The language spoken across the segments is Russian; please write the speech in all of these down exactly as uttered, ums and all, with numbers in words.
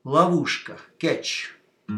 Ловушка, catch.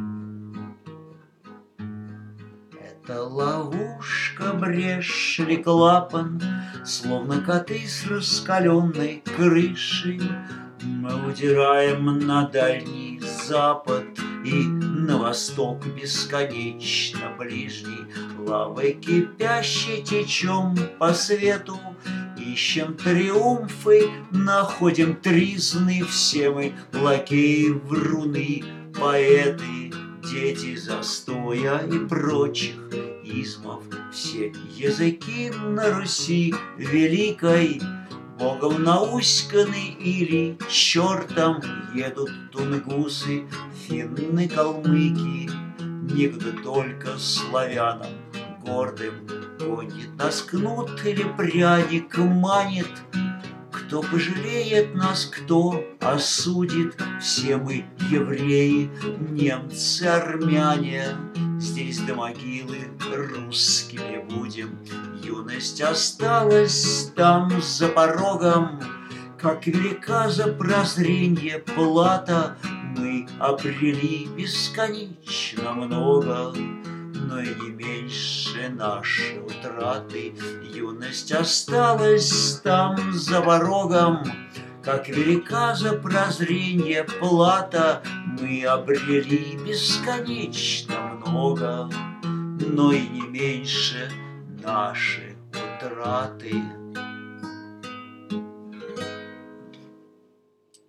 Это ловушка, брешь или клапан, словно коты с раскаленной крышей. Мы удираем на Дальний Запад и на восток бесконечно ближний. Лавой кипящей течем по свету, ищем триумфы, находим тризны. Все мы лакеи, вруны, поэты, дети застоя и прочих измов. Все языки на Руси великой Богом науськаны или чертом едут тунгусы, финны, калмыки. Некогда только славянам гордым гонит нас кнут или пряник манит. Кто пожалеет нас, кто осудит? Все мы евреи, немцы, армяне. Здесь до могилы русскими будем. Юность осталась там за порогом. Как велика за прозренье плата, мы обрели бесконечно много, но и не меньше наши утраты. Юность осталась там за порогом. Как велика за прозренье плата, мы обрели бесконечно много, но и не меньше наши утраты.